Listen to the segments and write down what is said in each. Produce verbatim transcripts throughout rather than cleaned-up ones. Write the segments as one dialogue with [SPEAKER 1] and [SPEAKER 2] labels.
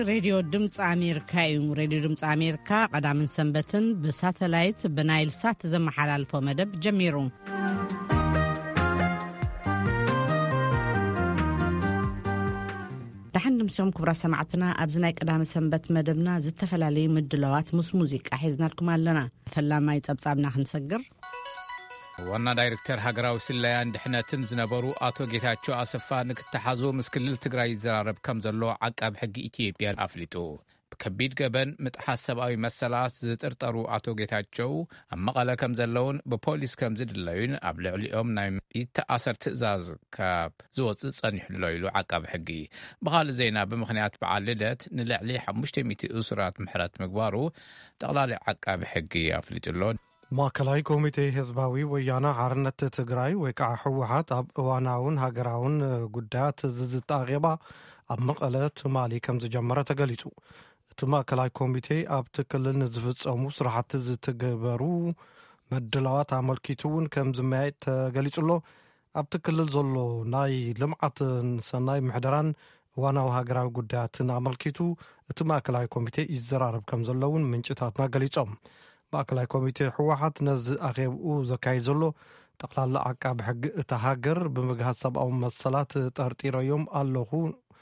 [SPEAKER 1] راديو دمص أمريكا يوم راديو دمص أمريكا قدام سنبتن بساتلايت بنايل سات زمحلالفو مدب جميرو دحن مسوم كبرى سمعتنا أبزناي قدام سنبت مدبنا زتفلالي مدلوات مس موزيك أحيزنا لكم علنا فلما يتصبصابنا خنسقر
[SPEAKER 2] وانا دايركتر هاجراو سلايان دحناتن زنبرو آتو جيتاچو آسفا نكتحازو مسكلل تقراي زرارب كمزلو عقاب حق إتيوبيا أفليتو بكبيد قبن متحسب أوي مسالات زترطرو آتو جيتاچو أما قالا كمزلون ببوليس كمزد اللوين أبلع ليوم نايم يتأثر تأزاز كاب زوز صنيح اللويلو عقاب حقي بغال زينا بمخنيات بعالدت نلعلي حمشتميتي أسرات محرات مقبارو تغلالي عقاب حقي أفليتو
[SPEAKER 3] ማዕከላዊ ኮሚቴ ህዝባዊ ወያነ ሓርነት ትግራይ ወይ ከዓ ሕወሓት ኣብ እዋናውን ሃገራውን ጉዳያት ዝዝጣቐባ ኣብ መቐለ ትማሊ ከም ዝጀመረ ተገሊጹ። እቲ ማዕከላዊ ኮሚቴ ኣብቲ ክልል ንዝፍጸሙ ስራሕቲ ዝትገበሩ መድላዋት ኣመልኪቱውን ከም ዝመያየጥ ተገሊጹሎ። ኣብቲ ክልል ዘሎ ናይ ልምዓትን ሰናይ ምሕደራን እዋናዊ ሃገራዊ ጉዳያትን ኣመልኪቱ እቲ ማዕከላዊ ኮሚቴ ይዘራረብ ከም ዘለውን ምንጭታትና ገሊጾም። ማዕከላዊ ኮሚቴ ሕወሓት ነዚ ኣኼብኡ ዘካይድ ዘሎ ጠቕላላ ዓቃቢ ሕጊ እታ ሃገር ብምግሃት ሰብኣዊ መሰላት ጠርጢሮዮም ኣለኹ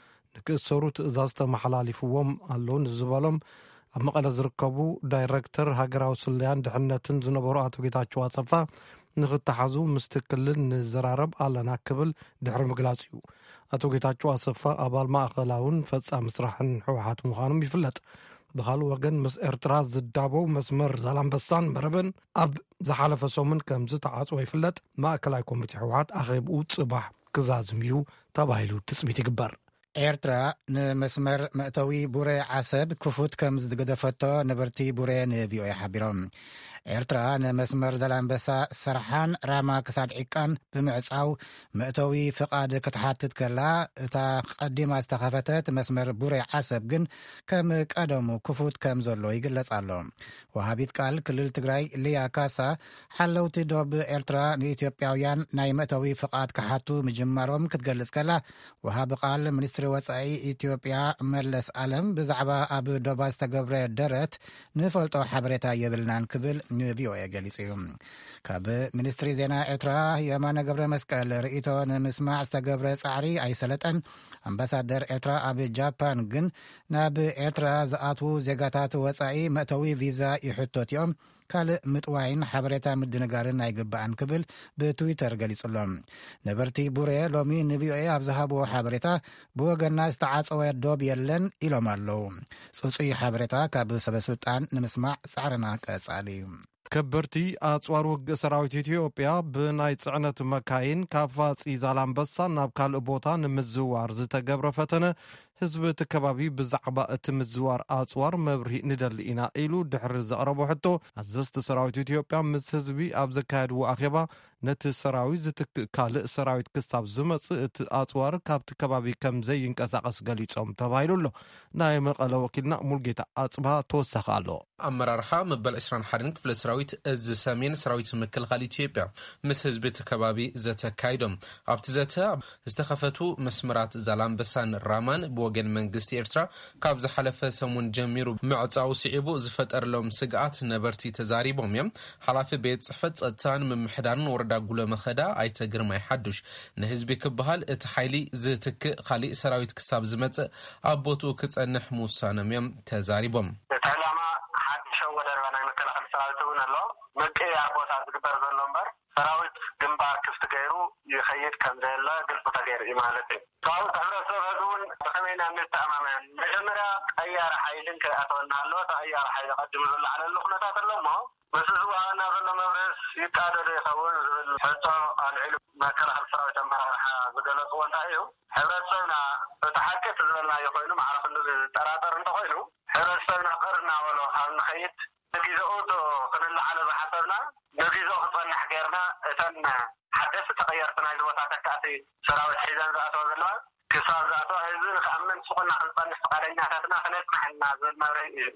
[SPEAKER 3] ንክእሰሩ ትእዛዝ ተመሓላሊፍዎም ኣለዉ ንዝበሎም ኣብ መቐለ ዝርከቡ ዳይረክተር ሃገራዊ ስልያን ድሕነትን ዝነበሩ ኣቶ ጌታቸው ኣሰፋ ንኽተሓዙ ምስቲ ክልል ንዘራረብ ኣለና ክብል ድሕሪ ምግላጽ እዩ። ኣቶ ጌታቸው ኣሰፋ ኣባል ማእኸላውን ፈጻሚ ስራሕን ሕወሓት ምዃኖም ይፍለጥ። بخالو وغن مس إرترا زدابو مسمر زالامبستان مربن أب زحالف سومن كمز تعاص ويفلت ما أكلاي كوميتي حوات أغيب وتصبح كزازميو تبايلو تسميتي قبر
[SPEAKER 4] إرترا نمسمر مأتوي بوري عسب كفوت كمز دقدفتو نبرتي بوري نبيو يحبيرهم ኤርትራ ንመስመር ዘላንበሳ ስርሓን ራማ ክሳድ ዒቃን ብምዕጻው መእተዊ ፍቃድ ክትሓትት ከላ እታ ቀዲማ ዝተኸፈተት መስመር ቡሬ ዓሰብ ግን ከም ቀደሙ ክፉት ከም ዘሎ ይግለጽ ኣሎ። ወሃቢት ቃል ክልል ትግራይ ልያ ካሳ ሓለውቲ ዶብ ኤርትራ ንኢትዮጵያውያን ናይ መእተዊ ፍቃድ ክሓቱ ምጅማሮም ክትገልጽ ከላ ወሃቢ ቃል ሚኒስትሪ ወጻኢ ኢትዮጵያ መለስ ዓለም ብዛዕባ ኣብ ዶባ ዝተገብረ ደረት ንፈልጦ ሓበሬታ የብልናን ክብል ቪኦኤ ገሊጽዩ። ካብ ሚኒስትሪ ዜና ኤርትራ የማነ ገብረ መስቀል ርእይቶ ንምስማዕ ዝተገብረ ጻዕሪ ኣይሰለጠን። ኣምባሳደር ኤርትራ ኣብ ጃፓን ግን ናብ ኤርትራ ዝኣትዉ ዜጋታት ወጻኢ መእተዊ ቪዛ ይሕቶት እዮም ካልእ ምጥዋይን ሓበሬታ ምድንጋርን ኣይግባአን ክብል ብትዊተር ገሊጹሎም። ነበርቲ ቡሬ ሎሚ ንቪኦኤ ኣብ ዝሃብዎ ሓበሬታ ብወገና ዝተዓፀወ ዶብ የለን ኢሎም ኣለዉ። ጽጹይ ሓበሬታ ካብ ሰበስልጣን ንምስማዕ ጻዕርና ቀጻሊ
[SPEAKER 3] ከበርቲ ኣጽዋር ውግእ ሰራዊት ኢትዮጵያ ብናይ ጽዕነት መካይን ካብ ፋጺ ዛላምበሳ ናብ ካልእ ቦታ ንምዝዋር ዝተገብረ ፈተነ ህዝቢ እቲ ከባቢ ብዛዕባ እቲ ምዝዋር ኣጽዋር መብርሂ ንደሊ ኢና ኢሉ ድሕሪ ዘቕረቦ ሕቶ ኣዘዝቲ ሰራዊት ኢትዮጵያ ምስ ህዝቢ ኣብ ዘካየድዎ ኣኼባ ነቲ ሰራዊት ዝትክእ ካልእ ሰራዊት ክሳብ ዝመጽእ እቲ ኣጽዋር ካብቲ ከባቢ ከም ዘይንቀሳቐስ ገሊጾም ተባሂሉ ኣሎ። ናይ መቐለ ወኪልና ሙልጌታ ኣጽባ ተወሳኺ ኣሎ።
[SPEAKER 5] ኣመራርሓ መበል عشرين ሓድን ክፍለ ሰራዊት እዚ ሰሜን ሰራዊት ምክልኻል ኢትዮጵያ ምስ ህዝቢ እቲ ከባቢ ዘተካይዶም ኣብቲ ዘተ ዝተኸፈቱ መስመራት ዛላምበሳን ራማን ወገን መንግስቲ ኤርትራ ካብ ዝሓለፈ ሰሙን ጀሚሩ ምዕጻው ስዒቡ ዝፈጠርሎም ስግኣት ነበርቲ ተዛሪቦም እዮም። ሓላፊ ቤት ጽሕፈት ጸጥታን ምምሕዳርን ወረዳ ጉለ መኸዳ ኣይተግርማይ ሓዱሽ ንህዝቢ ክበሃል እቲ ሓይሊ ዝትክእ ካልእ ሰራዊት ክሳብ ዝመጽእ ኣብ ቦትኡ ክጸንሕ ምውሳኖም እዮም ተዛሪቦም።
[SPEAKER 6] ዕላማ ሓድሽ ወደር ናይ መከላኸሊ ሰራዊት እውን ኣሎ መቀያ ቦታ ዝግበር ዘሎ እምበር ሰራዊት ግንባር ክፍቲ ገይሩ ይኸይድ ከም ዘለ ግልጽ ተገይሩ እዩ ማለት እዩ። ካብኡ ሕብረተሰብ እውን ብኸመይና ንተኣማመን መጀመርያ ቀያር ሓይልን ክኣተወና ኣሎ ተቀያር ሓይል ቀድሙ ዘሎ ዓለሉ ኩነታት ኣሎ እሞ ምስ ዝዋሃና ዘሎ መብረስ ይቃደዶ ይኸውን ዝብል ሕቶ ኣልዒሉ መከላኸሊ ሰራዊት ኣመራርሓ ዝገለጽዎ እንታይ እዩ ሕብረተሰብና እቲ ሓቀት ዝበልና ይኮይኑ ማዕረፍ ዝጠራጠር እንተኮይኑ ሕብረተሰብና ቅርና በሎ ካብ ንኸይድ ንጊዜኡ ክንላዓለ ዝሓሰብና ንጊዜኡ ክጸንሕ ገይርና እተን ሓደስቲ ተቀየርቲ ናይ ቦታ ተካእቲ ሰራዊት ሒዘን ዝኣተወ ዘለዋ ክሳብ ዝኣተወ ህዝቢ ንክኣምን ስኹና ክንጸንሕ ፈቃደኛታትና ክነጽናሕና ዝብል መብርሂ እዩ።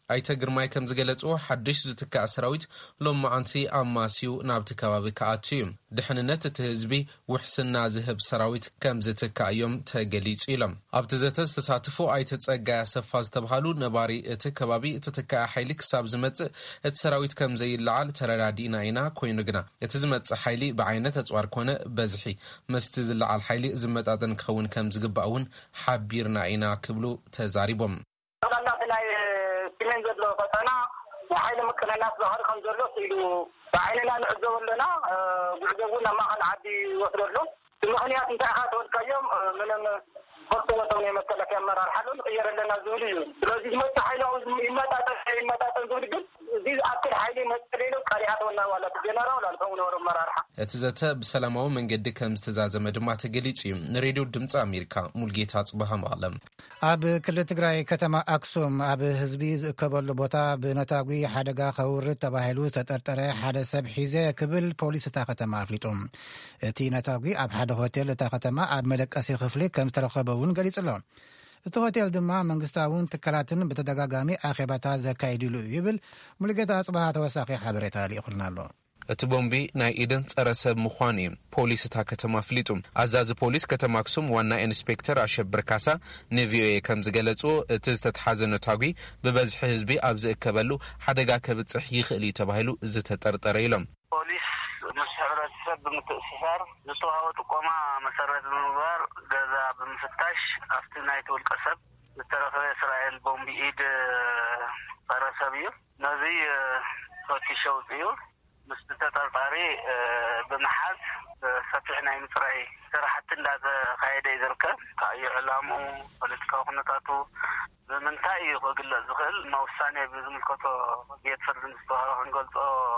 [SPEAKER 5] ኣይተ ግርማይ ከም ዝገለጽዎ ሓድሽ ዝትካእ ሰራዊት ሎማዓንቲ ኣማሲው ናብቲ ከባቢ ከኣትዩ ድሕንነት እቲ ህዝቢ ውሕስና ዝህብ ሰራዊት ከም ዝትካእ እዮም ተገሊጹ ኢሎም ኣብቲ ዘተ ዝተሳትፉ ኣይተ ጸጋይ ኣሰፋ ዝተባሃሉ ነባሪ እቲ ከባቢ እትትካእ ሓይሊ ክሳብ ዝመጽእ እቲ ሰራዊት ከም ዘይለዓል ተረዳዲእና ኢና ኮይኑ ግና እቲ ዝመጽእ ሓይሊ ብዓይነት ኣጽዋር ኮነ በዝሒ መስቲ ዝለዓል ሓይሊ ዝመጣጠን ክኸውን ከም ዝግባእ እውን ሓቢርና ኢና ክብሉ ተዛሪቦም
[SPEAKER 6] كمان زدلو فتنا وحيل مكنا الناس ظهر خمس زدلو سيلو بعيننا نعزو لنا وعزونا ما خن عدي وصلوا ثم خنيات انتهت والكيوم من قلت وطني مثلا كاميرا الحلول غير لنا زولي لازم ما تحيل ما تاتي ما تاتي زولي دي اكل حيلي مسلينو قريات ولا ولا جنرال ولا كونور مرارحه
[SPEAKER 5] اتزته بسلاماو منجد كم استزازم دما تغليص راديو ድምጽ አሜሪካ ሙልጌታ ጽባህ ማለም
[SPEAKER 4] ኣብ ክልል ትግራይ ከተማ አክሱም ኣብ ህዝቢ ዝከበሉ ቦታ ብነታጉ ሓደጋ ከውርድ ተባሂሉ ተጠርጠረ ሓደ ሰብ ሒዘ ክብል ፖሊስ እታ ከተማ አፍሊጦም እቲ ነታጉ ኣብ ሓደ ሆቴል እታ ከተማ ኣብ መለቀሲ ክፍሊ ከም ተረኸበውን ገሊጽሎ እቲ ሆቴል ድማ መንግስታውን ትካላትን በተደጋጋሚ አኺባታት ዘካይድሉ ይብል ሙልጌታ ጽባህ ተወሳኺ ሓበሬታ ሊእኹልናሎ
[SPEAKER 5] እቲ ቦምቢ ናይ ኢደን ጸረ ሰብ ምዃን እዩ ፖሊስ እታ ከተማ ፍሊጡ አዛዚ ፖሊስ ከተማ አክሱም ዋና ኢንስፔክተር አሸብር ካሳ ንቪኦኤ ከም ዝገለጹ እቲ ዝተተሓዘ ነታጉ ብበዝሒ ህዝቢ ኣብ ዝእከበሉ ሓደጋ ከብጽሕ ይኽእል እዩ ተባሂሉ ዝተጠርጠረ ኢሎም
[SPEAKER 6] ፖሊስ መስሕብረተሰብ ብምትእስሳር ዝተዋሃበ ጥቆማ መሰረት ብምግባር ገዛ ብምፍታሽ ኣብቲ ናይ ውልቀ ሰብ ዝተረኸበ እስራኤል ቦምቢ ኢድ ጸረ ሰብ እዩ ነዚ ፈቲሸው እዩ مستتطاري بمحاز سفينا مصري صراحه እንዳዘ ካይደ ይዝርከብ ካዩ ዕላሙ ፖለቲካው ሁነታቱ በመንታይ ይወግለጽ ዝኽል ማውሳኔ ብዝምልከቶ ቤት ፍርድ ምስተዋሮ እንገልጾ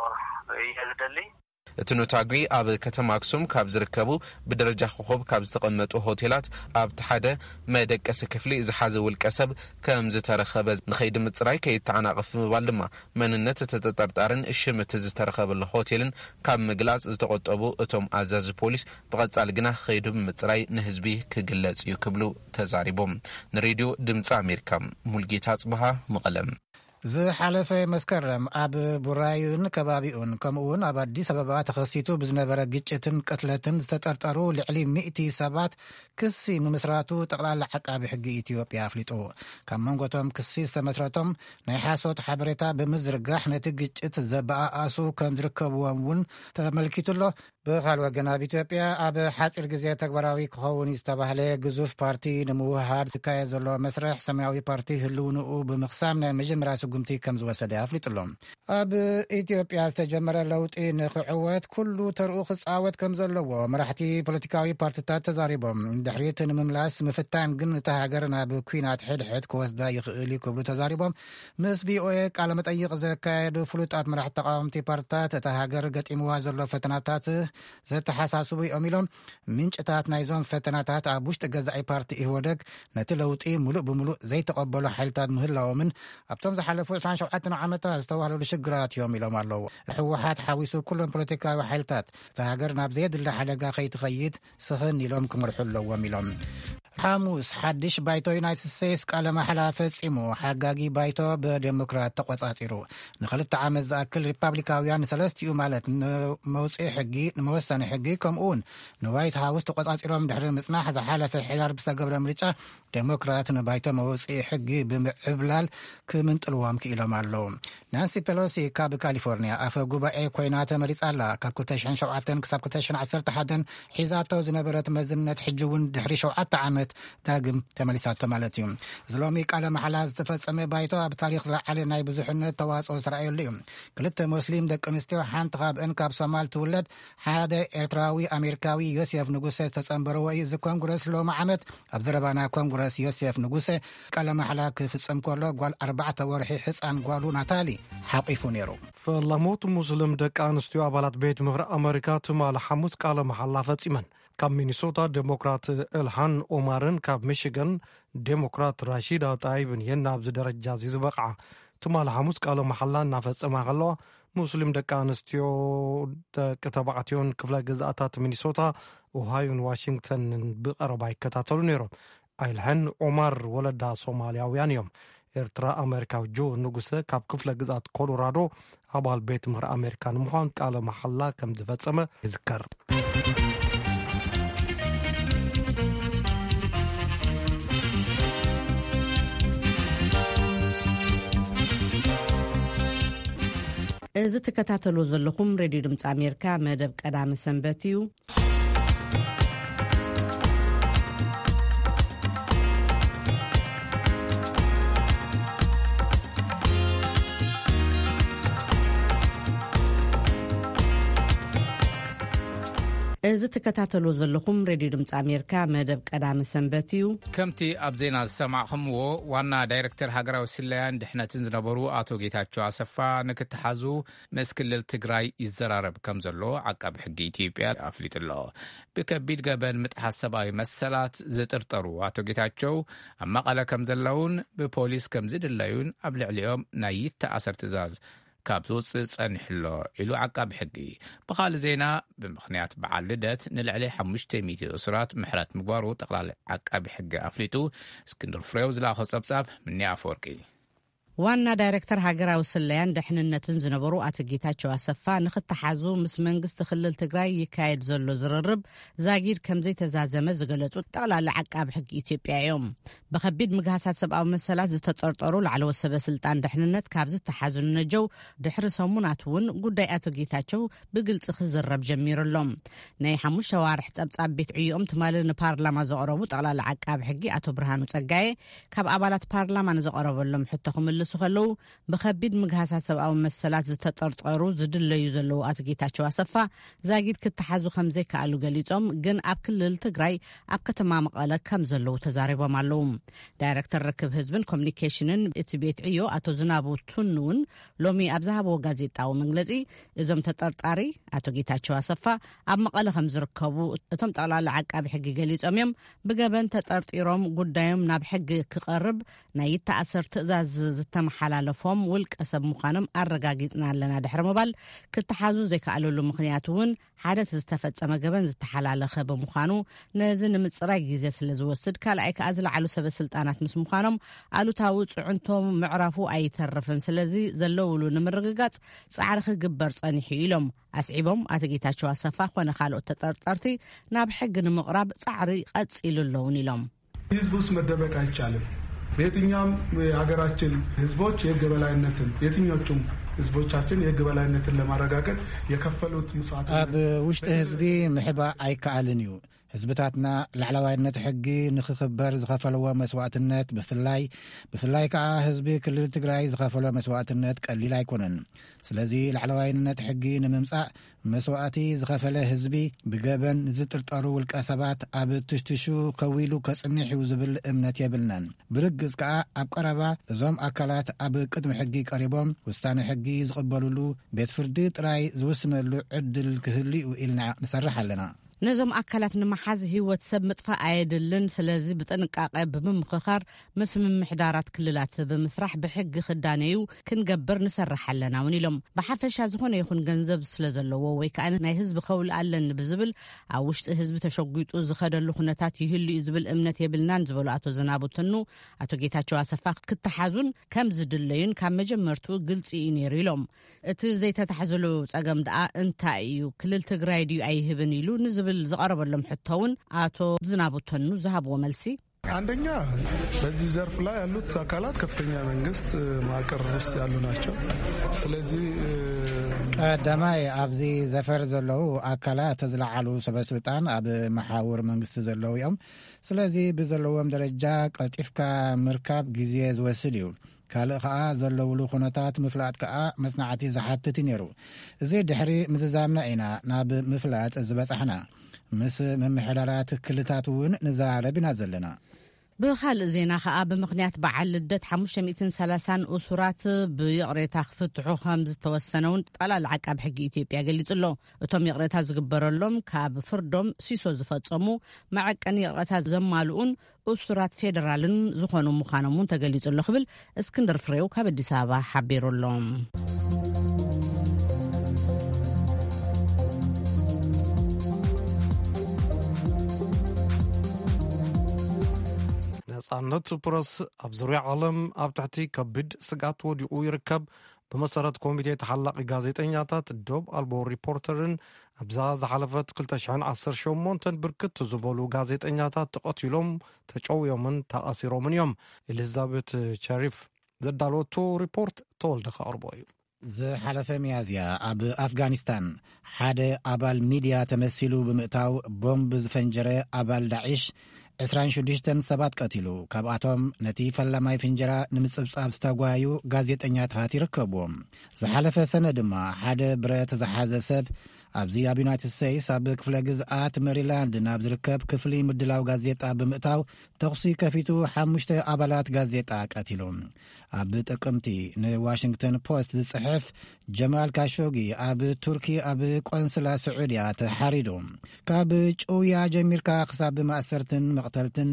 [SPEAKER 6] ይሄድልኝ
[SPEAKER 5] እቲ ነታጉ ኣብ ከተማ አክሱም ካብ ዝርከቡ ብደረጃ ኮኸብ ካብ ዝተቀመጡ ሆቴላት ኣብ ተሓደ መደቀሰ ክፍሊ ዝሓዘ ውልቀ ሰብ ከም ዝተረኸበ ንኸይድ ምጽራይ ከይተዓናቀፍ ምባል ድማ መንነት ተጠርጣርን እሽምት ዝተረኸበሉ ሆቴልን ካብ ምግላጽ ዝተቆጠቡ እቶም አዛዚ ፖሊስ ብቀጻል ግና ኸይዱ ምጽራይ ንህዝቢ ክግለጽ እዩ ክብሉ ተዛሪቦም ንሬዲዮ ድምጽ አሜሪካ ሙልጌታ ጽባህ መቀለም ዝሓለፈ መስከረም ኣብ ቡራዩን ከባቢኡን ከምኡውን ኣብ አዲስ አበባ ተኸሲቱ ብዝነበረ ግጭትን ቅትለትን ዝተጠርጠሩ ልዕሊ ሚእቲ ሰባት ክሲ ምምስራቱ ጠቅላላ ዓቃቢ ሕጊ ኢትዮጵያ አፍሊጡ ካብ መንጎቶም ክሲ ዝተመስረቶም ናይ ሓሶት ሓበሬታ ብምዝርጋሕ ነቲ ግጭት ዘበኣኣሱ ከም ዝርከብዎም እውን ተመልኪቱሎ ብኻልእ ወገን ኣብ ኢትዮጵያ ኣብ ሓፂር ግዜ ተግባራዊ ክኸውን ዝተባህለ ግዙፍ ፓርቲ ንምውሃድ ዝካየድ ዘሎ መስርሕ ሰማያዊ ፓርቲ ህልውንኡ ብምኽሳም ናይ መጀመርያ ስጉምቲ ከም ዝወሰደ ኣፍሊጡሎም ኣብ ኢትዮጵያ ዝተጀመረ ለውጢ ንኽዕወት ኩሉ ተርኡ ክጻወት ከም ዘለዎ መራሕቲ ፖለቲካዊ ፓርቲታት ተዛሪቦም ድሕሪት ንምምላስ ምፍታን ግን እታ ሃገር ናብ ኩናት ሕድሕድ ክወስዳ ይኽእል ክብሉ ተዛሪቦም ምስ ቪኦኤ ቃለ መጠይቕ ዘካየዱ ፍሉጣት መራሕቲ ተቃወምቲ ፓርቲታት እታ ሃገር ገጢምዋ ዘሎ ፈተናታት ዘተሓሳስቡ እዮም ኢሎም ምንጭታት ናይዞም ፈተናታት ኣብ ውሽጢ ገዛኢ ፓርቲ ኢህወደግ ነቲ ለውጢ ሙሉእ ብምሉእ ዘይተቐበሉ ሓይልታት ምህላዎምን ኣብቶም ዝሓለፉ عشرين سبعة ዓመታት ዝተዋህለሉ ሽግራት እዮም ኢሎም ኣለዉ ሕወሓት ሓዊሱ ኩሎም ፖለቲካዊ ሓይልታት ተሃገር ናብ ዘየድላ ሓደጋ ከይትኸይድ ስኽን ኢሎም ክመርሑ ኣለዎም ኢሎም ሐሙስ ሓድሽ ባይቶ ዩናይትድ ስቴትስ ቃለ መሓላ ፈጺሙ ሓጋጊ ባይቶ ብዴሞክራት ተቆጻጺሩ ንኽልተ ዓመት ዝኣክል ሪፓብሊካውያን ሰለስቲኡ ማለት መውፅኢ ሕጊ ንመወሰኒ ሕጊ ከምኡውን ንዋይት ሃውስ ተቆጻጺሮም ድሕሪ ምጽናሕ ዝሓለፈ ሕዳር ብዝተገብረ ምርጫ ዴሞክራት ንባይቶ መውፅኢ ሕጊ ብምዕብላል ክምንጥልዎም ክኢሎም ኣለዉ ናንሲ ፔሎሲ ካብ ካሊፎርኒያ ኣፈ ጉባኤ ኮይና ተመሪጻላ ካብ ሁለት ሺህ ሰብዓተ ክሳብ ሁለት ሺህ ዓሰርተ ሓደ ሒዛቶ ዝነበረት መዝነት ሕጂ እውን ድሕሪ ሸውዓተ ዓመት ዳግም ተመሊሳቶ ማለት እዩ ዝሎሚ ቃለ መሓላ ዝተፈጸመ ባይቶ ኣብ ታሪክ ዝለዓለ ናይ ብዙሕነት ተዋጽኦ ዝረኣየሉ እዩ ክልተ ሙስሊም ደቂ ኣንስትዮ ሓንቲ ካብአን ካብ ሶማል ትውለድ ሓደ ኤርትራዊ ኣሜሪካዊ ዮሴፍ ንጉሴ ዝተጸንበረዎ እዩ እዚ ኮንግረስ ሎሚ ዓመት ኣብ ዘረባና ኮንግረስ ዮሴፍ ንጉሴ ቃለ መሓላ ክፍጸም ከሎ ጓል ኣርባዕተ ወርሒ ህፃን ጓሉ ናታሊ ሓቂፉ ነይሩ
[SPEAKER 3] ፈላሞት ሙስሊም ደቂ ኣንስትዮ አባላት ቤት ምክሪ ኣሜሪካ ትማል ሐሙስ ቃለ መሓላ ፈጺመን ካብ ሚኒሶታ ዴሞክራት ኤልሃን ኦማርን ካብ ሚሽገን ዴሞክራት ራሺዳ ጣይብን የና ኣብዚ ደረጃ ዝበቕዓ ትማል ሐሙስ ቃለ መሓላ እናፈጸማ ከለዋ ሙስሊም ደቂ ኣንስትዮ ደቂ ተባዕትዮን ክፍለ ግዛኣታት ሚኒሶታ ኦሃዮን ዋሽንግተንን ብቐረባ ይከታተሉ ነይሮም ኤልሃን ኦማር ወለዳ ሶማልያውያን እዮም ኤርትራ ኣሜሪካዊ ጆ ንጉሰ ካብ ክፍለ ግዛት ኮሎራዶ ኣባል ቤት ምክሪ ኣሜሪካ ንምዃን ቃለ መሓላ ከም ዝፈጸመ ይዝከር።
[SPEAKER 1] እዚ ተከታተሉ ዘለኹም ሬድዮ ድምፂ ኣሜሪካ መደብ ቀዳሚ ሰንበት እዩ። እዚ ተከታተሉ ዘለኹም ሬድዮ ድምፂ ኣሜሪካ መደብ ቀዳሚ ሰንበት እዩ።
[SPEAKER 2] ከምቲ ኣብ ዜና ዝሰማዕኹምዎ ዋና ዳይሬክተር ሃገራዊ ስለላን ድሕነትን ዝነበሩ ኣቶ ጌታቸው ኣሰፋ ንክትሓዙ ምስ ክልል ትግራይ ይዘራረብ ከም ዘሎ ዓቃቢ ሕጊ ኢትዮጵያ ኣፍሊጡ ኣሎ። ብከቢድ ገበን ምጥሓስ ሰብኣዊ መሰላት ዝጥርጠሩ ኣቶ ጌታቸው ኣብ መቐለ ከም ዘለውን ብፖሊስ ከም ዝድለዩን ኣብ ልዕሊኦም ናይ ይተኣሰር ትእዛዝ ካብ ዝውፅእ ጸኒሕሎ ኢሉ ዓቃቢ ሕጊ። ብኻልእ ዜና ብምኽንያት በዓል ልደት ንልዕሊ ሓሙሽተ ሚእቲ እስራት ምሕረት ምግባሩ ጠቕላሊ ዓቃቢ ሕጊ ኣፍሊጡ። እስክንድር ፍሬው ዝለኣኾ ጸብጻብ ምኒ ኣፈወርቂ።
[SPEAKER 1] ዋና ዳይሬክተር ሃገራዊ ስለላን ድሕንነትን ዝነበሩ ኣቶ ጌታቸው ኣሰፋ ንክትሓዙ ምስ መንግስቲ ክልል ትግራይ ይካየድ ዘሎ ዝርርብ ዛጊድ ከም ዘይተዛዘመ ዝገለጹ ጠቕላሊ ዓቃቢ ሕጊ ኢትዮጵያ እዮም። ብከቢድ ምግሃሳት ሰብኣዊ መሰላት ዝተጠርጠሩ ላዕለዎት ሰበስልጣን ድሕንነት ካብ ዝተሓዙ ነጀው ድሕሪ ሰሙናት እውን ጉዳይ ኣቶ ጌታቸው ብግልፂ ክዝረብ ጀሚሩሎም። ናይ ሓሙሽተ ዋርሕ ጸብጻብ ቤት ዕዮኦም ትማሊ ንፓርላማ ዘቕረቡ ጠቕላሊ ዓቃቢ ሕጊ ኣቶ ብርሃኑ ጸጋዬ ካብ ኣባላት ፓርላማ ንዘቐረበሎም ሕቶ ክምልሱ ከለው ብከቢድ ምግሃሳት ሰብኣዊ መሰላት ዝተጠርጠሩ ዝድለዩ ዘለዉ ኣቶ ጌታቸው ኣሰፋ ዛጊድ ክትሓዙ ከም ዘይከኣሉ ገሊጾም ግን ኣብ ክልል ትግራይ ኣብ ከተማ መቐለ ከም ዘለዉ ተዛሪቦም ኣለዉ። ዳይሬክተር ርክብ ህዝብን ኮሚኒኬሽንን እቲ ቤት ዕዮ ኣቶ ዝናቡ ቱኑውን ሎሚ ኣብ ዝሃበዎ ጋዜጣዊ መግለጺ እዞም ተጠርጣሪ ኣቶ ጌታቸው ኣሰፋ ኣብ መቐለ ከም ዝርከቡ እቶም ጠቕላሊ ዓቃቢ ሕጊ ገሊጾም እዮም። ብገበን ተጠርጢሮም ጉዳዮም ናብ ሕጊ ክቐርብ ናይ ይተኣሰር ትእዛዝ ዝተመሓላለፎም ውልቀ ሰብ ምዃኖም ኣረጋጊጽና ኣለና ድሕሪ ምባል ክትሓዙ ዘይከኣለሉ ምክንያት እውን ሓደ ዝተፈጸመ ገበን ዝተሓላለኸ ብምዃኑ ነዚ ንምጽራይ ግዜ ስለ ዝወስድ ካልኣይ ከዓ ዝለዓሉ ሰበስልጣናት ምስ ምዃኖም ኣሉታዊ ጽዕንቶም ምዕራፉ ኣይተርፍን ስለዚ ዘለውሉ ንምርግጋጽ ጻዕሪ ክግበር ጸኒሑ ኢሎም ኣስዒቦም ኣቶ ጌታቸው ኣሰፋ ኮነ ካልኦት ተጠርጠርቲ ናብ ሕጊ ንምቕራብ ጻዕሪ ቀጺሉለውን ኢሎም
[SPEAKER 7] ህዝብ ውስጥ መደበቅ አይቻልም። በየትኛውም የሀገራችን ህዝቦች የህግ በላይነትን የትኞቹም ህዝቦቻችን የህግ በላይነትን ለማረጋገጥ የከፈሉት መስዋዕት
[SPEAKER 4] ኣብ ውሽጢ ህዝቢ ምሕባ ኣይከኣልን እዩ። ህዝብታትና ላዕለዋይነት ሕጊ ንክኽበር ዝኸፈለዎ መስዋዕትነት ብፍላይ ብፍላይ ከዓ ህዝቢ ክልል ትግራይ ዝኸፈሎ መስዋዕትነት ቀሊል ኣይኮነን። ስለዚ ላዕለዋይነት ሕጊ ንምምጻእ መስዋዕቲ ዝኸፈለ ህዝቢ ብገበን ዝጥርጠሩ ውልቀ ሰባት ኣብ ትሽትሹ ከዊሉ ከጽኒሕ እዩ ዝብል እምነት የብልናን። ብርግጽ ከዓ ኣብ ቀረባ እዞም ኣካላት ኣብ ቅድሚ ሕጊ ቀሪቦም ውሳነ ሕጊ ዝቕበሉሉ ቤት ፍርዲ ጥራይ ዝውስነሉ ዕድል ክህልዩ ኢልና ንሰርሕ ኣለና። ነዞም ኣካላት ንመሓዝ ህይወት ሰብ ምጥፋእ ኣየድልን። ስለዚ ብጥንቃቐ ብምምኽኻር ምስ ምምሕዳራት ክልላት ብምስራሕ ብሕጊ ክዳነዩ ክንገብር ንሰርሕ ኣለና እውን ኢሎም ብሓፈሻ ዝኾነ ይኹን ገንዘብ ስለ ዘለዎ ወይ ከዓ ናይ ህዝቢ ከውል ኣለኒ ብዝብል ኣብ ውሽጢ ህዝቢ ተሸጒጡ ዝኸደሉ ኩነታት ይህሉ እዩ ዝብል እምነት የብልናን ዝበሉ ኣቶ ዝናቡ ቱኑ ኣቶ ጌታቸው ኣሰፋ ክትሓዙን ከም ዝድለዩን ካብ መጀመርቱ ግልፂ እዩ ነይሩ ኢሎም እቲ ዘይተታሕዘሉ ጸገም ደኣ እንታይ እዩ ክልል ትግራይ ድዩ ኣይህብን ኢሉ ንዝብል ዝቀረበሎም ሕቶውን አቶ ዝናቡ ቱኑ ዝሃብዎ መልሲ
[SPEAKER 7] አንደኛ በዚህ ዘርፍ ላይ ያሉት አካላት ከፍተኛ መንግስት ማዕቀር ውስጥ ያሉ ናቸው። ስለዚህ
[SPEAKER 4] ቀዳማይ ኣብዚ ዘፈር ዘለው አካላት ተዝላዓሉ ሰበስልጣን ኣብ መሓወር መንግስት ዘለው እዮም። ስለዚ ብዘለዎም ደረጃ ቀልጢፍካ ምርካብ ግዜ ዝወስድ እዩ። ካልእ ከዓ ዘለውሉ ኩነታት ምፍላጥ ከዓ መስናዕቲ ዝሓትት ነይሩ። እዚ ድሕሪ ምዝዛምና ኢና ናብ ምፍላጥ ዝበጻሕና ምስ ምምሕዳራት ክልታት እውን ንዛረብ ኢና ዘለና።
[SPEAKER 1] ብኻልእ ዜና ከዓ ብምኽንያት በዓል ልደት ሓሙሽተ ሚእትን ሰላሳን እሱራት ብይቕሬታ ክፍትሑ ከም ዝተወሰነውን ጠቅላሊ ዓቃቢ ሕጊ ኢትዮጵያ ገሊጹ ኣሎ። እቶም ይቕሬታ ዝግበረሎም ካብ ፍርዶም ሲሶ ዝፈጸሙ መዐቀኒ ይቕሬታ ዘማልኡን እሱራት ፌደራልን ዝኾኑ ምዃኖም እውን ተገሊጹ ኣሎ ክብል እስክንድር ፍሬው ካብ አዲስ አበባ ሓቢሩሎም።
[SPEAKER 3] ነጻ ነጻነት ፕረስ ኣብ ዙርያ ዓለም ኣብ ትሕቲ ከቢድ ስጋት ወዲኡ ይርከብ። ብመሰረት ኮሚቴ ተሓላቂ ጋዜጠኛታት ዶብ ኣልቦ ሪፖርተርን ኣብዛ ዝሓለፈት ክልተ ሽሕን ዓሰርተ ሸሞንተን ብርክት ዝበሉ ጋዜጠኛታት ተቐቲሎም ተጨውዮምን ተኣሲሮምን እዮም። ኤሊዛቤት ቸሪፍ ዘዳለወቶ ሪፖርት ተወልደ ከቕርቦ እዩ።
[SPEAKER 4] ዝሓለፈ መያዝያ ኣብ ኣፍጋኒስታን ሓደ ኣባል ሚድያ ተመሲሉ ብምእታው ቦምብ ዝፈንጀረ ኣባል ዳዒሽ عشرين وشدة ሰባት ቀቲሉ ካብኣቶም ነቲ ፈላማይ ፍንጀራ ንምጽብጻብ ዝተጓዩ ጋዜጠኛታት ይርከብዎም። ዝሓለፈ ሰነ ድማ ሓደ ብረት ዝሓዘ ሰብ ኣብዚ ኣብ ዩናይትድ ስቴትስ ኣብ ክፍለ ግዝኣት ሜሪላንድ ናብ ዝርከብ ክፍሊ ምድላው ጋዜጣ ብምእታው ተኽሲ ከፊቱ ሓሙሽተ ኣባላት ጋዜጣ ቀቲሉ። ኣብ ጥቅምቲ ንዋሽንግተን ፖስት ዝጽሕፍ ጀማል ካሾጊ ኣብ ቱርኪ ኣብ ቆንስላ ስዑድያ ተሓሪዱ። ካብ ጭውያ ጀሚርካ ክሳብ ማእሰርትን መቕተልትን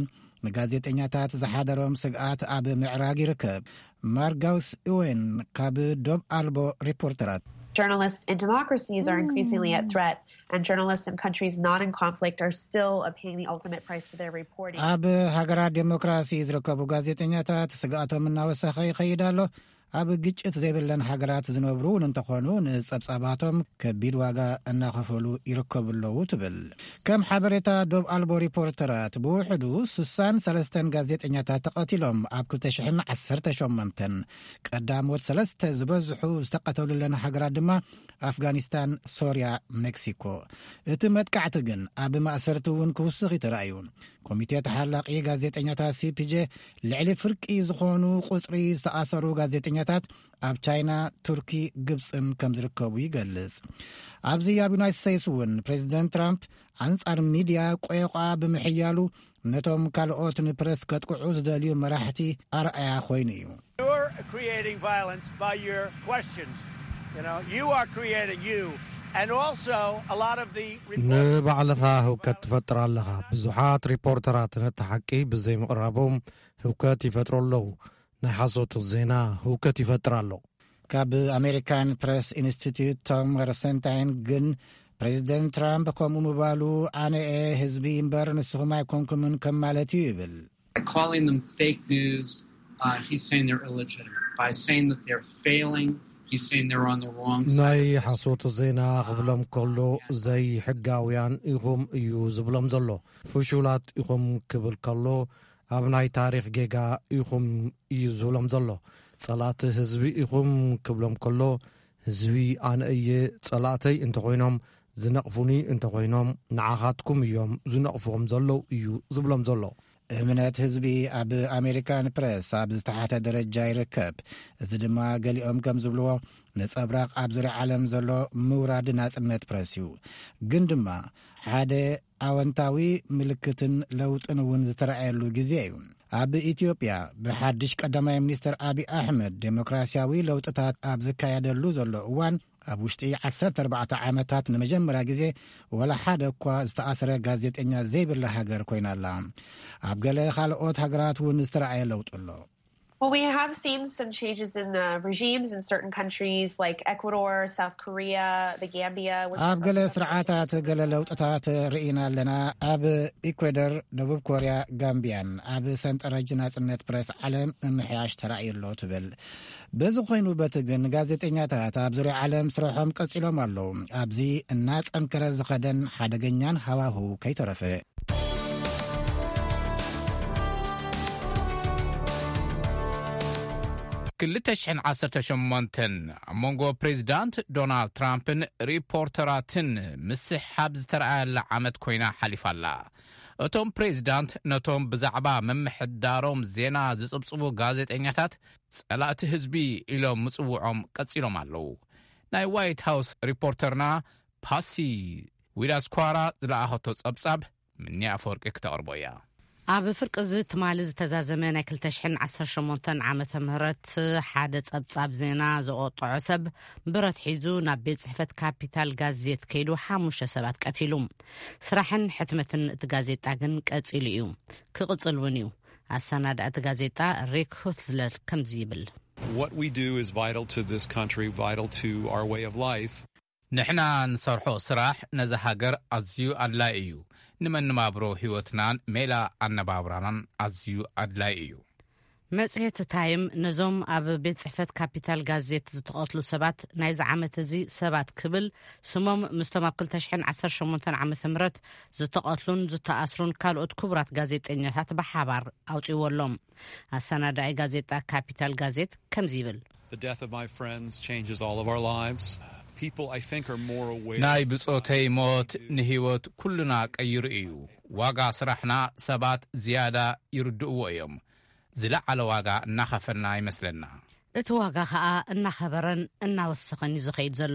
[SPEAKER 4] ንጋዜጠኛታት ዝሓደሮም ስግኣት ኣብ ምዕራግ ይርከብ። ማርጋውስ ኢዌን ካብ ዶብ ኣልቦ ሪፖርተራት
[SPEAKER 8] Journalists in democracies are increasingly at threat, and journalists in countries not in conflict are still paying the ultimate price for their reporting.
[SPEAKER 4] ኣብ ሃገራት ዴሞክራሲ ዝርከቡ ጋዜጠኛታት ስግኣቶም እናወሰኸ ይኸይድ ኣሎ። ኣብ ግጭት ዘይብለን ሃገራት ዝነብሩ እንተኾኑ ንጸብጻባቶም ከቢድ ዋጋ እናኸፈሉ ይርከብለዉ ትብል። ከም ሓበሬታ ዶብ ኣልቦ ሪፖርተራት ብውሕዱ ስድሳ ወሰለስተ ጋዜጠኛታት ተቐቲሎም ኣብ ክልተ ሽሕን ዓሰርተ ሸሞንተን ቀዳሞት ሰለስተ ዝበዝሑ ዝተቐተሉለን ሃገራት ድማ ኣፍጋኒስታን፣ ሶርያ፣ ሜክሲኮ። እቲ መጥቃዕቲ ግን ኣብ ማእሰርቲ እውን ክውስኽ ይተረኣዩ። ኮሚቴ ተሓላቂ ጋዜጠኛታት ሲፒጄ ልዕሊ ፍርቂ ዝኾኑ ቁፅሪ ዝተኣሰሩ ጋዜጠኛታት ኣብ ቻይና፣ ቱርኪ፣ ግብፅን ከም ዝርከቡ ይገልጽ። ኣብዚ ኣብ ዩናይትድ ስቴትስ እውን ፕሬዚደንት ትራምፕ ኣንጻር ሚድያ ቆየቋ ብምሕያሉ ነቶም ካልኦት ንፕረስ ከጥቅዑ ዝደልዩ መራሕቲ ኣርኣያ ኮይኑ እዩ።
[SPEAKER 3] ንባዕልኻ ህውከት ትፈጥር ኣለኻ። ብዙሓት ሪፖርተራት ነቲ ሓቂ ብዘይ ምቕራቦም ህውከት ይፈጥሩ ኣለዉ። ናይ ሓሶት ዜና ህውከት ይፈጥር ኣሎ።
[SPEAKER 4] ካብ ኣሜሪካን ፕሬስ ኢንስቲትዩት ቶም ረሰንታይን ግን ፕሬዚደንት ትራምፕ ከምኡ ምባሉ ኣነ ህዝቢ እምበር ንስኹም ኣይኮንኩምን ከም ማለት እዩ ይብል።
[SPEAKER 3] ናይ ሓሶት ዜና ክብሎም ከሎ ዘይ ሕጋውያን ኢኹም እዩ ዝብሎም ዘሎ። ፍሹላት ኢኹም ክብል ከሎ ኣብ ናይ ታሪክ ጌጋ ኢኹም እዩ ዝብሎም ዘሎ። ጸላእቲ ህዝቢ ኢኹም ክብሎም ከሎ ህዝቢ ኣነ እየ ጸላእተይ እንተኾይኖም ዝነቕፉኒ እንተኾይኖም ንዓኻትኩም እዮም ዝነቕፍዎም ዘለው እዩ ዝብሎም ዘሎ። እምነት ህዝቢ ኣብ ኣሜሪካን ፕሬስ ኣብ ዝተሓተ ደረጃ ይርከብ። እዚ ድማ ገሊኦም ከም ዝብልዎ ነጸብራቕ ኣብ ዙርያ ዓለም ዘሎ ምውራድ ናጽነት ፕሬስ እዩ። ግን ድማ ሓደ ኣወንታዊ ምልክትን ለውጥን እውን ዝተረኣየሉ ግዜ እዩ። ኣብ ኢትዮጵያ ብሓድሽ ቀዳማይ ሚኒስትር አብይ ኣሕመድ ዴሞክራሲያዊ ለውጥታት ኣብ ዝካየደሉ ዘሎ እዋን ኣብ ውሽጢ ዓሰርተ ኣርባዕተ ዓመታት ንመጀመርያ ግዜ ወላ ሓደ እኳ ዝተኣሰረ ጋዜጠኛ ዘይብላ ሃገር ኮይናላ። ኣብ ገለ ካልኦት ሃገራት እውን ዝተረኣየ ለውጥ ኣሎ።
[SPEAKER 8] Well, we have seen some changes in the regimes in certain countries like Ecuador, South Korea, the Gambia.
[SPEAKER 4] ኣብ ገለ ስርዓታት ገለ ለውጥታት ርኢና ኣለና። ኣብ ኢኳዶር፣ ደቡብ ኮርያ፣ ጋምቢያን ኣብ ሰንጠረዥ ናጽነት ፕሬስ ዓለም ምምሕያሽ ተራእዩሎ ትብል። በዚ ኮይኑ በቲ ግን ጋዜጠኛታት ኣብ ዙርያ ዓለም ስርሖም ቀጺሎም ኣለዉ። ኣብዚ እናጸንከረ ዝኸደን ሓደገኛን ሃዋህው ከይተረፈ
[SPEAKER 2] ክልተ ሽሕን ዓሰርተ ሸሞንተን ኣብ መንጎ ፕሬዚዳንት ዶናልድ ትራምፕን ሪፖርተራትን ምስሓብ ዝተረኣየላ ዓመት ኮይና ሓሊፋላ። እቶም ፕሬዚዳንት ነቶም ብዛዕባ መምሕዳሮም ዜና ዝጽብጽቡ ጋዜጠኛታት ጸላእቲ ህዝቢ ኢሎም ምጽውዖም ቀጺሎም ኣለዉ። ናይ ዋይት ሃውስ ሪፖርተርና ፓሲ ዊዳስኳራ ዝለኣኸቶ ጸብጻብ ምንያ ኣፈወርቂ ክተቕርቦ እያ።
[SPEAKER 1] ኣብ ፍርቂ ዝ ትማሊ ዝተዛዘመ ናይ ክልተ ሽሕን ዓሰርተ ሸሞንተን ዓመተ ምህረት ሓደ ጸብጻብ ዜና ዘቆጥዖ ሰብ ብረት ሒዙ ናብ ቤት ጽሕፈት ካፒታል ጋዜጥ ከይዱ ሓሙሽተ ሰባት ቀቲሉ። ስራሕን ሕትመትን እቲ ጋዜጣ ግን ቀጺሉ እዩ፣ ክቕጽል እውን እዩ። ኣሰናዳ እቲ ጋዜጣ ሪክ ሁትዝለር ከምዚ ይብል።
[SPEAKER 9] What we do is vital to this country, vital to our way of life.
[SPEAKER 2] ንሕና ንሰርሖ ስራሕ ነዚ ሃገር ኣዝዩ ኣድላይ እዩ። ንመንማብሮ ህይወትናን ሜላ ኣነባብራናን ኣዝዩ ኣድላይ እዩ።
[SPEAKER 1] መጽሔት ታይም ነዞም ኣብ ቤት ጽሕፈት ካፒታል ጋዜት ዝተቐትሉ ሰባት ናይ ዝዓመት እዚ ሰባት ክብል ስሞም ምስቶም ኣብ ክልተ ሽሕን ዓሰርተ ሸሞንተ ዓመተ ምህረት ዝተቐትሉን ዝተኣስሩን ካልኦት ክቡራት ጋዜጠኛታት ብሓባር ኣውፂዎሎም። ኣሰናዳኢ ጋዜጣ ካፒታል ጋዜት ከምዚ ይብል:
[SPEAKER 9] The death of my friends changes all of our lives. People I think are more aware.
[SPEAKER 2] ናይ ብጾተይ ሞት ንህይወት ኩሉና ቀይሩ እዩ። ዋጋ ስራሕና ሰባት ዝያዳ ይርድእዎ እዮም። ዝለዓለ ዋጋ እናኸፈልና ይመስለና።
[SPEAKER 1] እቲ ዋጋ ከዓ እናኸበረን እናወሰኸን እዩ ዝኸይድ ዘሎ።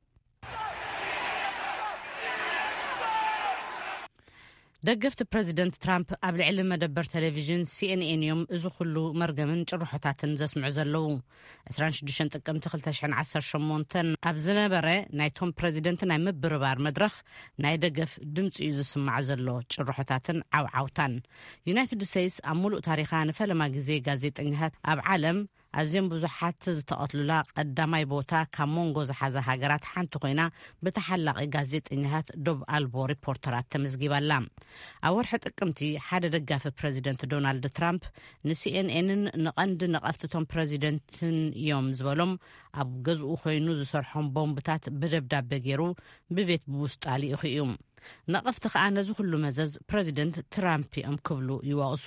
[SPEAKER 1] ደገፍቲ ፕሬዚደንት ትራምፕ ኣብ ልዕሊ መደበር ቴሌቪዥን ሲኤንኤን እዮም እዚ ኩሉ መርገምን ጭርሖታትን ዘስምዑ ዘለዉ። عشرين وستة ጥቅምቲ ክልተ ሽሕን ዓሰርተ ሸሞንተ ኣብ ዝነበረ ናይቶም ፕሬዚደንት ናይ ምብርባር መድረኽ ናይ ደገፍ ድምፂ እዩ ዝስማዕ ዘሎ ጭርሖታትን ዓውዓውታን። ዩናይትድ ስቴትስ ኣብ ሙሉእ ታሪኻ ንፈለማ ግዜ ጋዜጠኛታት ኣብ ዓለም ኣዝዮም ብዙሓት ዝተቐትሉላ ቀዳማይ ቦታ ካብ ሞንጎ ዝሓዘ ሃገራት ሓንቲ ኮይና ብተሓላቒ ጋዜጠኛታት ዶብ ኣልቦ ሪፖርተራት ተመዝጊባላ። ኣብ ወርሒ ጥቅምቲ ሓደ ደጋፊ ፕሬዚደንት ዶናልድ ትራምፕ ንሲኤንኤንን ንቐንዲ ነቐፍትቶም ፕሬዚደንትን እዮም ዝበሎም ኣብ ገዝኡ ኮይኑ ዝሰርሖም ቦምብታት ብደብዳቤ ገይሩ ብቤት ብውስጣሊ ኢኹ እዩ። ነቐፍቲ ከዓ ነዚ ኩሉ መዘዝ ፕሬዚደንት ትራምፕ እዮም ክብሉ ይወቕሱ።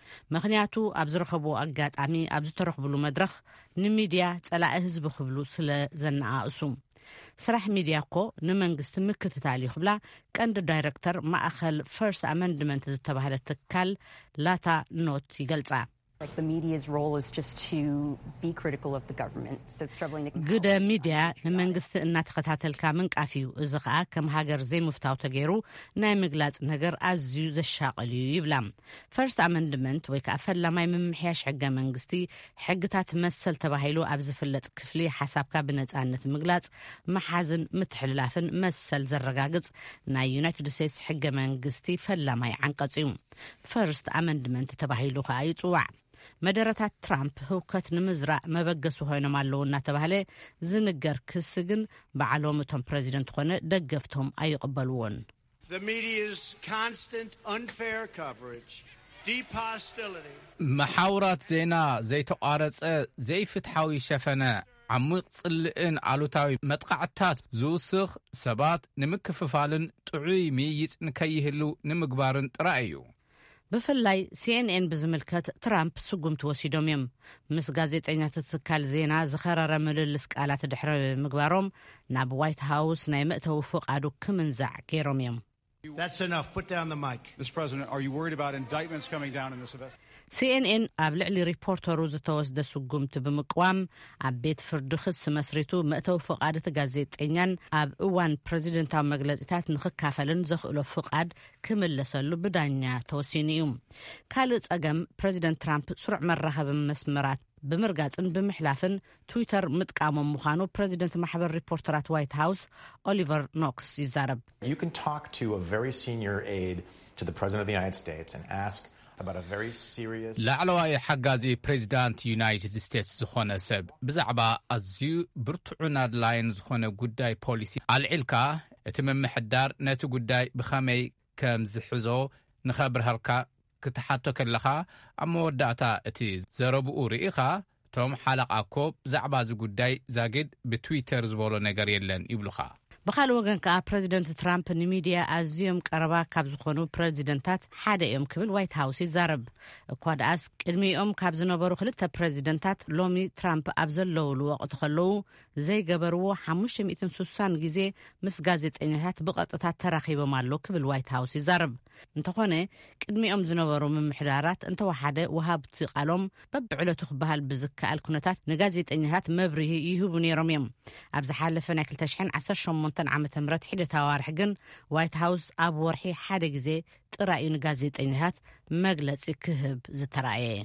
[SPEAKER 1] ምክንያቱ ኣብ ዝረኸቡ ኣጋጣሚ ኣብ ዝተረኽብሉ መድረኽ ንሚድያ ጸላኢ ህዝቢ ክብሉ ስለ ዘነኣእሱ። ስራሕ ሚድያ እኮ ንመንግስቲ ምክትታል ይኽብላ ቀንዲ ዳይረክተር ማእኸል ፈርስት ኣመንድመንት ዝተባህለ ትካል ላታ ኖት ይገልጻ።
[SPEAKER 10] The media's role is just to be critical of the government. So it's troubling to
[SPEAKER 1] ግደ ሚድያ ንመንግስቲ እናተኸታተልካ ምንቃፍ እዩ። እዚ ከዓ ከም ሃገር ዘይምፍታው ተገይሩ ናይ ምግላጽ ነገር ኣዝዩ ዘሻቕል እዩ ይብላ። ፈርስት ኣመንድመንት ወይ ከዓ ፈላማይ ምምሕያሽ ሕገ መንግስቲ ሕግታት መሰል ተባሂሉ ኣብ ዝፍለጥ ክፍሊ ሓሳብካ ብነጻነት ምግላጽ መሓዝን ምትሕልላፍን መሰል ዘረጋግጽ ናይ ዩናይትድ ስቴትስ ሕገ መንግስቲ ፈላማይ ዓንቀጽ እዩ። ፈርስት ኣመንድመንት ተባሂሉ ከዓ ይጽዋዕ። መደረታት ትራምፕ ህውከት ንምዝራእ መበገሱ ኮይኖም ኣለዉ እናተባህለ ዝንገር ክስ ግን በዓሎም እቶም ፕሬዚደንት ኮነ ደገፍቶም ኣይቕበልዎን።
[SPEAKER 11] The media's constant unfair coverage, deep hostility.
[SPEAKER 2] መሓውራት ዜና ዘይተቋረጸ ዘይፍትሓዊ ሸፈነ ዓሚቕ ጽልእን ኣሉታዊ መጥቃዕታት ዝውስኽ ሰባት ንምክፍፋልን ጥዑይ ምይይጥ ንከይህሉ ንምግባርን ጥራይ እዩ። ብፍላይ ሲኤንኤን ብዝምልከት ትራምፕ ስጉምቲ ወሲዶም እዮም። ምስ ጋዜጠኛታት ትካል ዜና ዝኸረረ ምልልስ ቃላት ድሕሪ ምግባሮም ናብ ዋይት ሃውስ ናይ መእተዊ ፍቃዱ ክምንዛዕ ገይሮም እዮም።
[SPEAKER 11] That's enough. Put down the mic.
[SPEAKER 9] Mister President, are you worried about indictments coming down in this event?
[SPEAKER 1] ሲኤንኤን ኣብ ልዕሊ ሪፖርተሩ ዝተወስደ ስጉምቲ ብምቅዋም ኣብ ቤት ፍርዲ ክስ መስሪቱ መእተዊ ፍቃድ እቲ ጋዜጠኛን ኣብ እዋን ፕሬዚደንታዊ መግለፂታት ንኽካፈልን ዘኽእሎ ፍቃድ ክምለሰሉ ብዳኛ ተወሲኑ እዩ። ካልእ ጸገም ፕሬዚደንት ትራምፕ ስሩዕ መራኸቢ መስመራት ብምርጋጽን ብምሕላፍን ትዊተር ምጥቃሞም ምዃኑ ፕሬዚደንት ማሕበር ሪፖርተራት ዋይት ሃውስ ኦሊቨር ኖክስ ይዛረብ።
[SPEAKER 12] You can talk to a very senior aide to the President of the United States and ask about a very serious
[SPEAKER 2] ላዕለዋይ ሓጋዚ ፕሬዚዳንት ዩናይትድ ስቴትስ ዝኾነ ሰብ ብዛዕባ ኣዝዩ ብርቱዕን ኣድላይን ዝኾነ ጉዳይ ፖሊሲ ኣልዒልካ እቲ ምምሕዳር ነቲ ጉዳይ ብኸመይ ከም ዝሕዞ ንኸብርሃልካ ክትሓቶ ከለኻ ኣብ መወዳእታ እቲ ዘረብኡ ርኢኻ እቶም ሓለቓኮ ብዛዕባ እዚ ጉዳይ ዛጊድ ብትዊተር ዝበሎ ነገር የለን ይብሉኻ። ብኻልእ ወገን ከዓ ፕሬዚደንት ትራምፕ ንሚድያ ኣዝዮም ቀረባ ካብ ዝኾኑ ፕሬዚደንታት ሓደ እዮም ክብል ዋይት ሃውስ ይዛረብ። እኳ ደኣስ ቅድሚኦም ካብ ዝነበሩ ክልተ ፕሬዚደንታት ሎሚ ትራምፕ ኣብ ዘለውሉ ወቕቲ ከለዉ ዘይገበርዎ ሓሙሽተ ሚእትን ስሳን ግዜ ምስ ጋዜጠኛታት ብቐጥታ ተራኺቦም ኣሎ ክብል ዋይት ሃውስ ይዛረብ። እንተኾነ ቅድሚኦም ዝነበሩ ምምሕዳራት እንተወሓደ ወሃብቲ ቃሎም በብዕለቱ ክበሃል ብዝከኣል ኩነታት ንጋዜጠኛታት መብርሂ ይህቡ ነይሮም እዮም። ኣብ ዝሓለፈ ናይ ክልተ ሽሕን ዓሰርተ ሸሞንተ ዓመተ ምህረት ሒደታዊ ወርሒ ግን ዋይት ሃውስ ኣብ ወርሒ ሓደ ግዜ ጥራዩ ንጋዜጠኛታት መግለፂ ክህብ ዝተራእየ።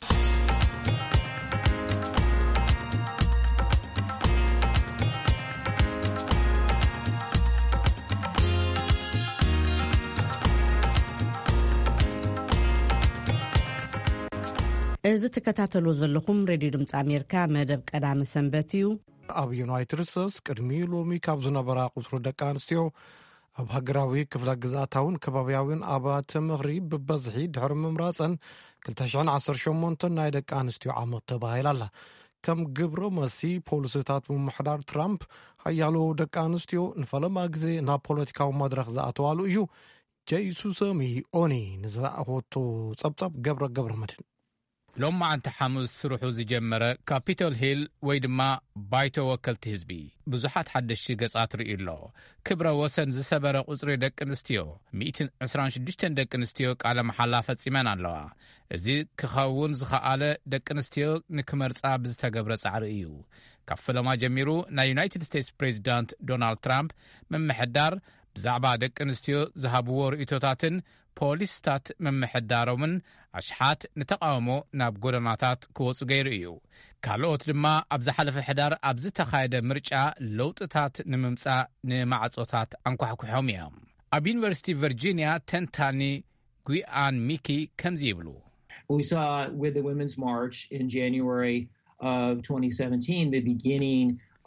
[SPEAKER 2] እዚ ትከታተሉ ዘለኹም ሬድዮ ድምፂ ኣሜሪካ መደብ ቀዳሚ ሰንበት እዩ።
[SPEAKER 3] ኣብ ዩናይትድ ስቴትስ ቅድሚ ሎሚ ካብ ዝነበራ ቁፅሪ ደቂ ኣንስትዮ ኣብ ሃገራዊ ክፍለ ግዛታውን ከባቢያውን ኣባተ ምኽሪ ብበዝሒ ድሕሪ ምምራፀን ክልተ ሽሕን ዓሰርተ ሸሞንተ ናይ ደቂ ኣንስትዮ ዓመት ተባሂላ ኣላ። ከም ግብሮ መሲ ፖሊሲታት ምምሕዳር ትራምፕ ሃያሎ ደቂ ኣንስትዮ ንፈለማ ግዜ ናብ ፖለቲካዊ መድረክ ዝኣተዋሉ እዩ። ጀይሱሰሚ ኦኒ ንዝረኣኾቶ ጸብጻብ ገብረ ገብረ መድን
[SPEAKER 2] ሎም ማዓንቲ ሐሙስ ስርሑ ዝጀመረ ካፒቶል ሂል ወይ ድማ ባይቶ ወከልቲ ህዝቢ ብዙሓት ሓደሽቲ ገጻት ርእዩ ኣሎ። ክብረ ወሰን ዝሰበረ ቁፅሪ ደቂ ኣንስትዮ ሚእቲ ዕስራን ሽዱሽተ ደቂ ኣንስትዮ ቃለ መሓላ ፈጺመን ኣለዋ። እዚ ክኸውን ዝኸኣለ ደቂ ኣንስትዮ ንክመርጻ ብዝተገብረ ጻዕሪ እዩ። ካብ ፈለማ ጀሚሩ ናይ ዩናይትድ ስቴትስ ፕሬዚዳንት ዶናልድ ትራምፕ መምሕዳር ብዛዕባ ደቂ ኣንስትዮ ዝሃብዎ ርእቶታትን ፖሊስታት መምሕዳሮምን ኣሽሓት ንተቃውሞ ናብ ጎደናታት ክወፁ ገይሩ እዩ። ካልኦት ድማ ኣብ ዝሓለፈ ሕዳር ኣብ ዝተኻየደ ምርጫ ለውጥታት ንምምጻእ ንማዕጾታት አንኳሕኩሖም እዮም። ኣብ ዩኒቨርሲቲ ቨርጂኒያ ተንታኒ ጉይኣን ሚኪ ከምዚ ይብሉ።
[SPEAKER 13] We saw with the Women's March in January of twenty seventeen the beginning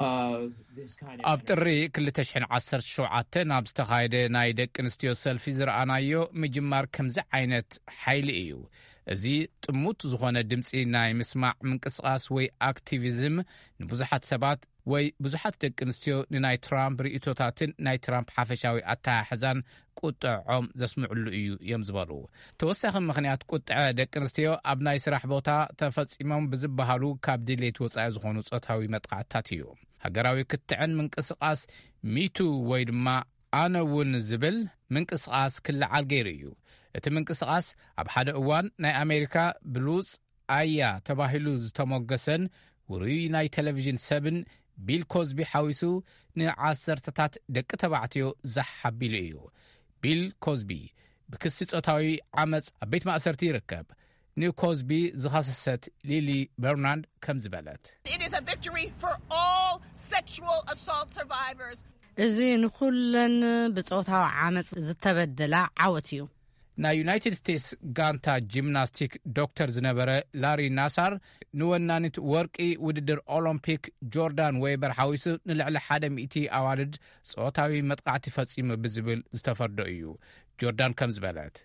[SPEAKER 2] ኣብ ጥሪ ክልተ ሽሕን ዓሰርተ ሸውዓተ ናብ ዝተኻየደ ናይ ደቂ ኣንስትዮ ሰልፊ ዝረኣናዮ ምጅማር ከምዚ ዓይነት ሓይሊ እዩ። እዚ ጥሙት ዝኾነ ድምፂ ናይ ምስማዕ ምንቅስቓስ ወይ ኣክቲቪዝም ንብዙሓት ሰባት ወይ ብዙሓት ደቂ ኣንስትዮ ንናይ ትራምፕ ርእቶታትን ናይ ትራምፕ ሓፈሻዊ ኣተሓሕዛን ቁጥዖም ዘስምዕሉ እዩ እዮም ዝበሉ። ተወሳኺ ምኽንያት ቁጥዐ ደቂ ኣንስትዮ ኣብ ናይ ስራሕ ቦታ ተፈጺሞም ብዝበሃሉ ካብ ድሌት ወጻኢ ዝኾኑ ጾታዊ መጥቃዕትታት እዩ። ሃገራዊ ክትዕን ምንቅስቓስ ሚቱ ወይ ድማ ኣነ እውን ዝብል ምንቅስቓስ ክለዓል ገይሩ እዩ። እቲ ምንቅስቓስ ኣብ ሓደ እዋን ናይ ኣሜሪካ ብሉጽ ኣያ ተባሂሉ ዝተሞገሰን ውሩይ ናይ ቴሌቭዥን ሰብን ቢል ኮዝቢ ሓዊሱ ንዓሰርተታት ደቂ ተባዕትዮ ዘሓቢሉ እዩ። ቢል ኮዝቢ ብክሲ ጾታዊ ዓመፅ ኣብ ቤት ማእሰርቲ ይርከብ። ንኮዝቢ ዝኸሰሰት ሊሊ በርናንድ ከም ዝበለት
[SPEAKER 1] እዚ ንኹለን ብጾታዊ ዓመፅ ዝተበደላ ዓወት እዩ።
[SPEAKER 2] ናይ ዩናይትድ ስቴትስ ጋንታ ጂምናስቲክ ዶክተር ዝነበረ ላሪ ናሳር ንወናኒት ወርቂ ውድድር ኦሎምፒክ ጆርዳን ዌይበር ሓዊሱ ንልዕሊ ሓደ ሚእቲ ኣዋልድ ጾታዊ መጥቃዕቲ ፈጺሙ ብዝብል ዝተፈርዶ እዩ። ጆርዳን ከም ዝበለት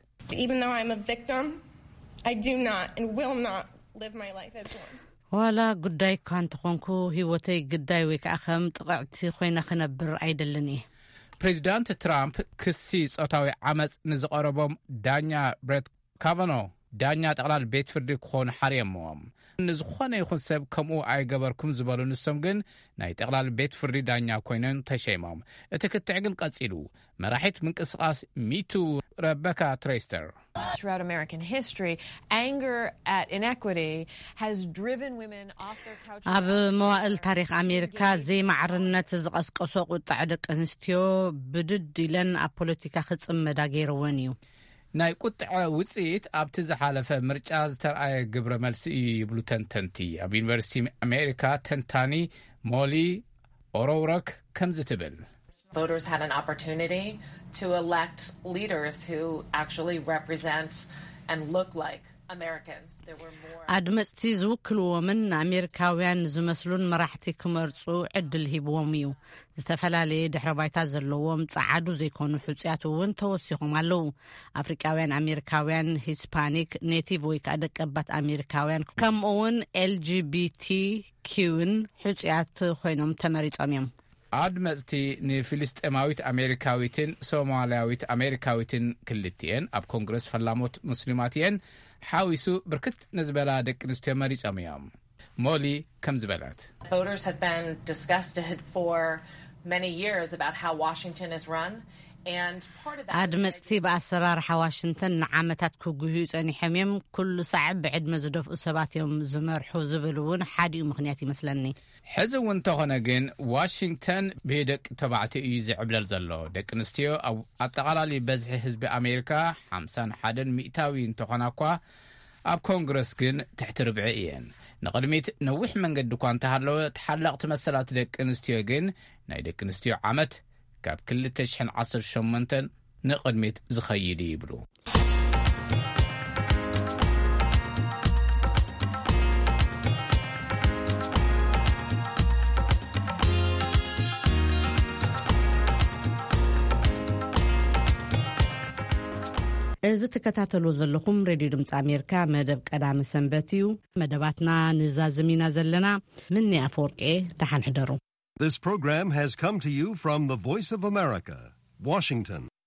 [SPEAKER 14] I do not and will not live my life as one.
[SPEAKER 1] ዋላ ጉዳይ እኳ እንተኾንኩ ህይወተይ ግዳይ ወይ ከዓ ከም ጥቕዕቲ ኮይነ ክነብር ኣይደልን እየ።
[SPEAKER 2] ፕሬዚዳንት ትራምፕ ክሲ ጾታዊ ዓመፅ ንዝቐረቦም ዳኛ ብሬት ካቫኖ ዳኛ ጠቕላል ቤት ፍርዲ ክኾኑ ሓርየሞም። ንዝኾነ ይኹን ሰብ ከምኡ ኣይገበርኩም ዝበሉ ንሶም ግን ናይ ጠቕላል ቤት ፍርዲ ዳኛ ኮይነን ተሸይሞም። እቲ ክትዕ ግን ቀጺሉ መራሒት ምንቅስቓስ ሚቱ ረበካ ትሬስተር
[SPEAKER 15] Throughout American history, anger at inequity has driven women off their couches.
[SPEAKER 1] ኣብ መዋእል ታሪክ ኣሜሪካ ዘይማዕርነት ዝቐስቀሶ ቁጣዕ ደቂ ኣንስትዮ ብድድ ኢለን ኣብ ፖለቲካ ክጽመዳ ገይረወን እዩ።
[SPEAKER 2] ናይ ቁጥዐ ውፅኢት ኣብቲ ዝሓለፈ ምርጫ ዝተረኣየ ግብረ መልሲ እዩ ይብሉ ተንተንቲ። ኣብ ዩኒቨርሲቲ ኣሜሪካ ተንታኒ ሞሊ ኦሮውረክ ከምዚ ትብል
[SPEAKER 16] Voters had an opportunity to elect leaders who actually represent and look like Americans. There were more
[SPEAKER 1] ኣድመፅቲ ዝውክልዎምን ኣሜሪካውያን ዝመስሉን መራሕቲ ክመርፁ ዕድል ሂብዎም እዩ። ዝተፈላለየ ድሕረ ባይታ ዘለዎም ጻዓዱ ዘይኮኑ ሕፁያት እውን ተወሲኾም ኣለዉ። ኣፍሪካውያን ኣሜሪካውያን፣ ሂስፓኒክ፣ ኔቲቭ ወይ ከዓ ደቀባት ኣሜሪካውያን ከምኡውን ኤልጂቢቲኪውን ሕፁያት ኮይኖም ተመሪፆም እዮም።
[SPEAKER 2] ኣድመፅቲ ንፊልስጤማዊት ኣሜሪካዊትን ሶማልያዊት ኣሜሪካዊትን ክልቲአን ኣብ ኮንግረስ ፈላሞት ሙስሊማት እየን ሓዊሱ ብርክት ንዝበላ ደቂ ኣንስትዮ መሪፆም እዮም። ሞሊ ከም ዝበለት
[SPEAKER 16] Voters have been disgusted for many years about how Washington is run.
[SPEAKER 1] ኣድመፅቲ ብኣሰራርሓ ዋሽንተን ንዓመታት ክጉህዩ ጸኒሖም እዮም። ኩሉ ሳዕብ ብዕድመ ዝደፍኡ ሰባት እዮም ዝመርሑ ዝብል እውን ሓዲኡ ምክንያት ይመስለኒ።
[SPEAKER 2] ሕዚ እውን እንተኾነ ግን ዋሽንግተን ብደቂ ተባዕትዮ እዩ ዝዕብለል ዘሎ። ደቂ ኣንስትዮ ኣብ ኣጠቓላሊ በዝሒ ህዝቢ ኣሜሪካ ሓምሳን ሓደን ሚእታዊ እንተኾና እኳ ኣብ ኮንግረስ ግን ትሕቲ ርብዒ እየን። ንቕድሚት ነዊሕ መንገዲ እኳ እንተሃለወ ተሓላቕቲ መሰላት ደቂ ኣንስትዮ ግን ናይ ደቂ ኣንስትዮ ዓመት ካብ ክልተ ሽሕን ዓሰርተ ሸሞንተ ንቕድሚት ዝኸይድ ይብሉ።
[SPEAKER 1] እዚ ተከታተሉ ዘለኹም ሬድዮ ድምፂ ኣሜሪካ መደብ ቀዳሚ ሰንበት እዩ። መደባትና ንዛዝሚና ዘለና ምን ኣፈወርቄ ተሓንሕደሩ።
[SPEAKER 17] This program has come to you from the Voice of America, Washington.